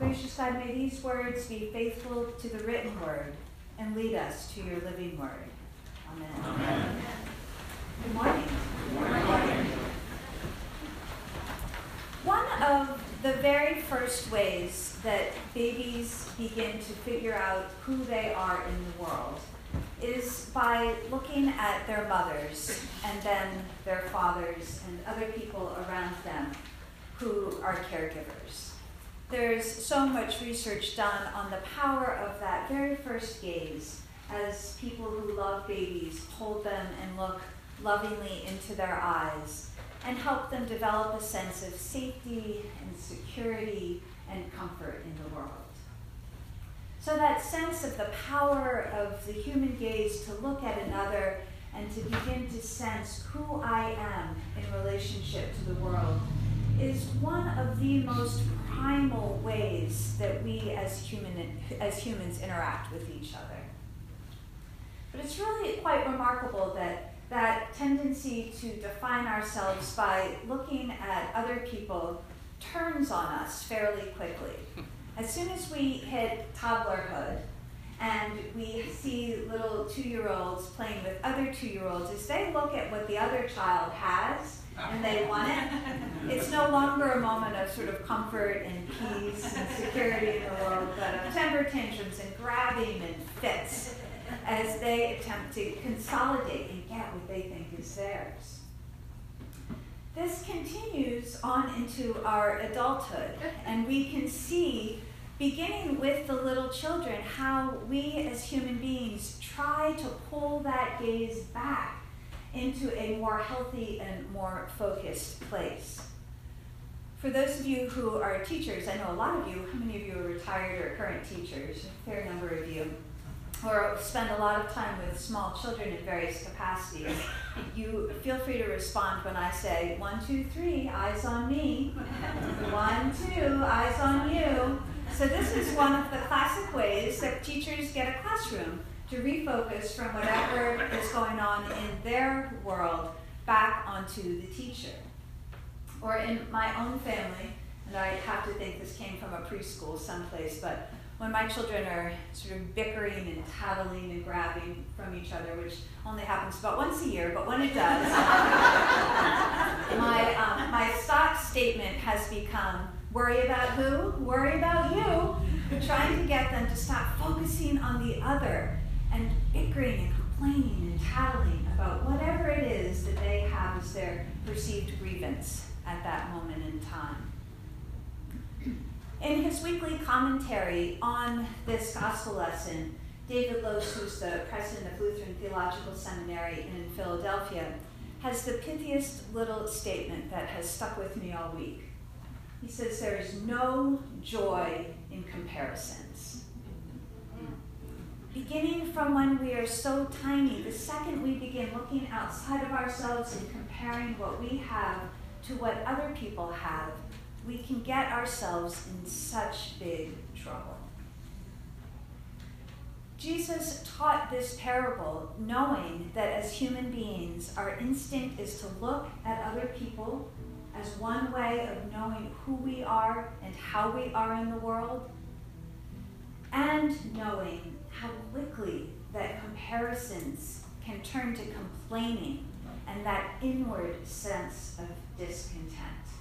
Gracious God, may these words be faithful to the written word and lead us to your living word. Amen. Amen. Good morning. Good morning. One of the very first ways that babies begin to figure out who they are in the world is by looking at their mothers and then their fathers and other people around them who are caregivers. There's so much research done on the power of that very first gaze as people who love babies hold them and look lovingly into their eyes and help them develop a sense of safety and security and comfort in the world. So that sense of the power of the human gaze to look at another and to begin to sense who I am in relationship to the world is one of the most primal ways that we as humans interact with each other. But it's really quite remarkable that tendency to define ourselves by looking at other people turns on us fairly quickly. As soon as we hit toddlerhood and we see little 2-year-olds playing with other 2-year-olds, as they look at what the other child has and they want it, it's no longer a moment of sort of comfort and peace and security in the world, but of temper tantrums and grabbing and fits as they attempt to consolidate and get what they think is theirs. This continues on into our adulthood, and we can see, beginning with the little children, how we as human beings try to pull that gaze back into a more healthy and more focused place. For those of you who are teachers, I know a lot of you, how many of you are retired or current teachers? A fair number of you. Or spend a lot of time with small children in various capacities. You feel free to respond when I say, 1, 2, 3, eyes on me. 1, 2, eyes on you. So this is one of the classic ways that teachers get a classroom to refocus from whatever is going on in their world back onto the teacher. Or in my own family, and I have to think this came from a preschool someplace, but when my children are sort of bickering and tattling and grabbing from each other, which only happens about once a year, but when it does, my stock statement has become, worry about who? Worry about you. Trying to get them to stop focusing on the other and bickering and complaining and tattling about whatever it is that they have as their perceived grievance at that moment in time. In his weekly commentary on this gospel lesson, David Lose, who's the president of Lutheran Theological Seminary in Philadelphia, has the pithiest little statement that has stuck with me all week. He says, there is no joy in comparisons. Beginning from when we are so tiny, the second we begin looking outside of ourselves and comparing what we have to what other people have, we can get ourselves in such big trouble. Jesus taught this parable knowing that as human beings, our instinct is to look at other people as one way of knowing who we are and how we are in the world, and knowing how quickly that comparisons can turn to complaining and that inward sense of discontent.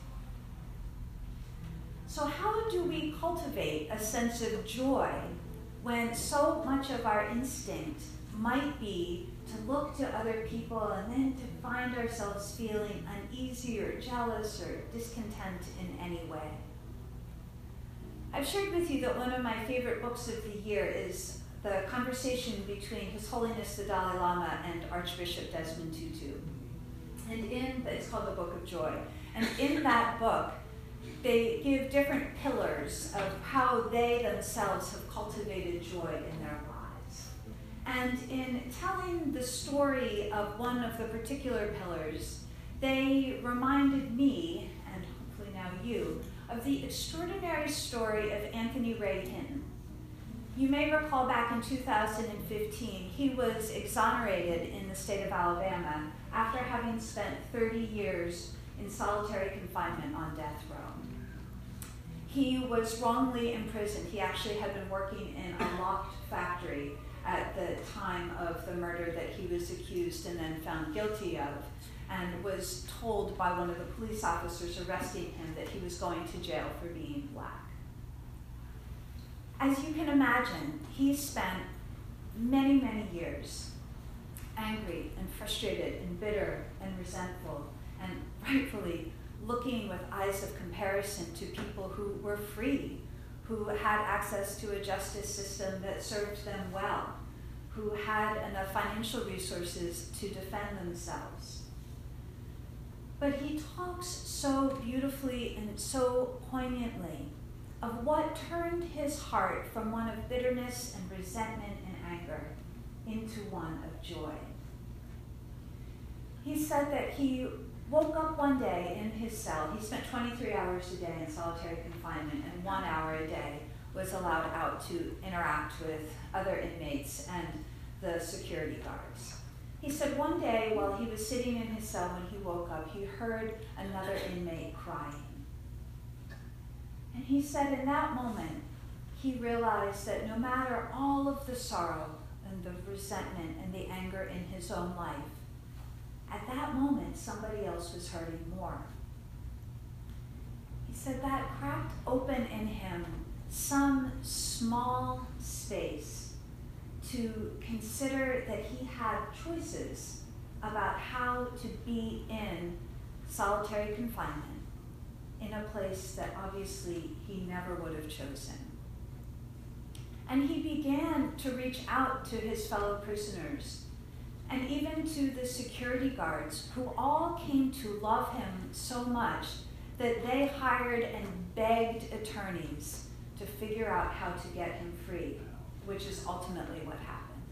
So how do we cultivate a sense of joy when so much of our instinct might be to look to other people and then to find ourselves feeling uneasy or jealous or discontent in any way? I've shared with you that one of my favorite books of the year is the conversation between His Holiness the Dalai Lama and Archbishop Desmond Tutu. And it's called The Book of Joy. And in that book, they give different pillars of how they themselves have cultivated joy in their lives. And in telling the story of one of the particular pillars, they reminded me, and hopefully now you, of the extraordinary story of Anthony Ray Hinton. You may recall back in 2015, he was exonerated in the state of Alabama after having spent 30 years in solitary confinement on death row. He was wrongly imprisoned. He actually had been working in a locked factory at the time of the murder that he was accused and then found guilty of, and was told by one of the police officers arresting him that he was going to jail for being black. As you can imagine, he spent many, many years angry and frustrated and bitter and resentful, and rightfully looking with eyes of comparison to people who were free, who had access to a justice system that served them well, who had enough financial resources to defend themselves. But he talks so beautifully and so poignantly of what turned his heart from one of bitterness and resentment and anger into one of joy. He said that he woke up one day in his cell. He spent 23 hours a day in solitary confinement, and 1 hour a day was allowed out to interact with other inmates and the security guards. He said one day while he was sitting in his cell when he woke up, he heard another inmate crying. And he said in that moment, he realized that no matter all of the sorrow and the resentment and the anger in his own life, at that moment, somebody else was hurting more. He said that cracked open in him some small space to consider that he had choices about how to be in solitary confinement in a place that obviously he never would have chosen. And he began to reach out to his fellow prisoners and even to the security guards, who all came to love him so much that they hired and begged attorneys to figure out how to get him free, which is ultimately what happened.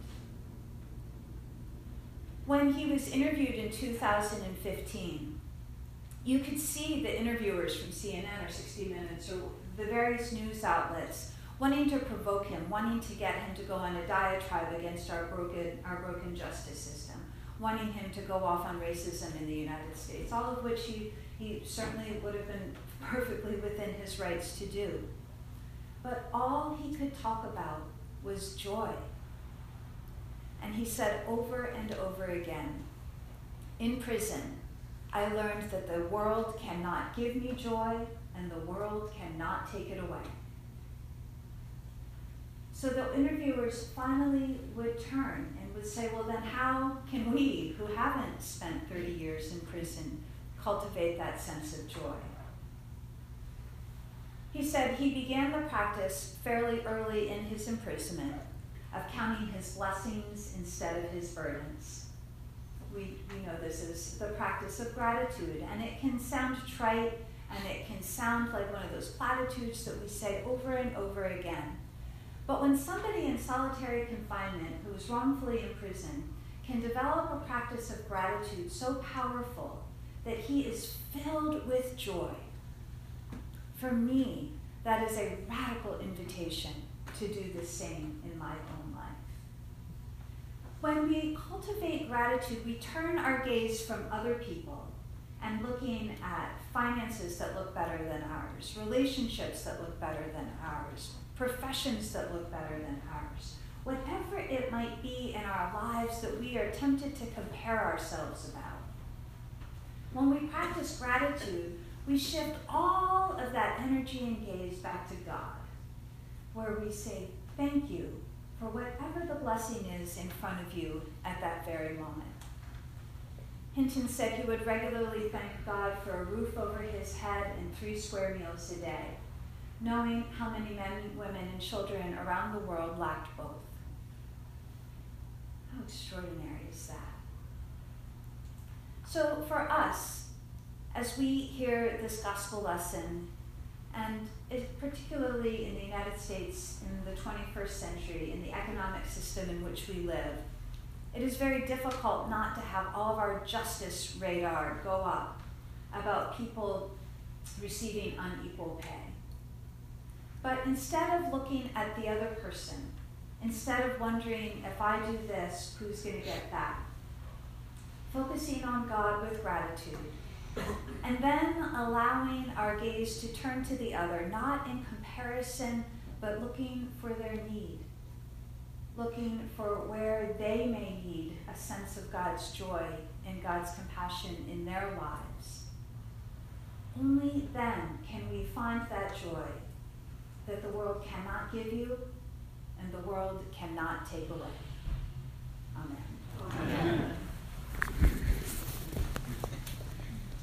When he was interviewed in 2015, you could see the interviewers from CNN or 60 Minutes or the various news outlets wanting to provoke him, wanting to get him to go on a diatribe against our broken justice system, wanting him to go off on racism in the United States, all of which he certainly would have been perfectly within his rights to do. But all he could talk about was joy. And he said over and over again, in prison, I learned that the world cannot give me joy and the world cannot take it away. So the interviewers finally would turn and would say, well, then how can we, who haven't spent 30 years in prison, cultivate that sense of joy? He said he began the practice fairly early in his imprisonment of counting his blessings instead of his burdens. We know this is the practice of gratitude, and it can sound trite, and it can sound like one of those platitudes that we say over and over again. But when somebody in solitary confinement who is wrongfully imprisoned can develop a practice of gratitude so powerful that he is filled with joy, for me, that is a radical invitation to do the same in my own life. When we cultivate gratitude, we turn our gaze from other people and looking at finances that look better than ours, relationships that look better than ours, professions that look better than ours, whatever it might be in our lives that we are tempted to compare ourselves about. When we practice gratitude, we shift all of that energy and gaze back to God, where we say, thank you for whatever the blessing is in front of you at that very moment. Hinton said he would regularly thank God for a roof over his head and 3 square meals a day, knowing how many men, women, and children around the world lacked both. How extraordinary is that? So for us, as we hear this gospel lesson, and particularly in the United States in the 21st century, in the economic system in which we live, it is very difficult not to have all of our justice radar go up about people receiving unequal pay. But instead of looking at the other person, instead of wondering, if I do this, who's going to get that? Focusing on God with gratitude, And then allowing our gaze to turn to the other, not in comparison, but looking for their need, looking for where they may need a sense of God's joy and God's compassion in their lives. Only then can we find that joy that the world cannot give you and the world cannot take away. Amen.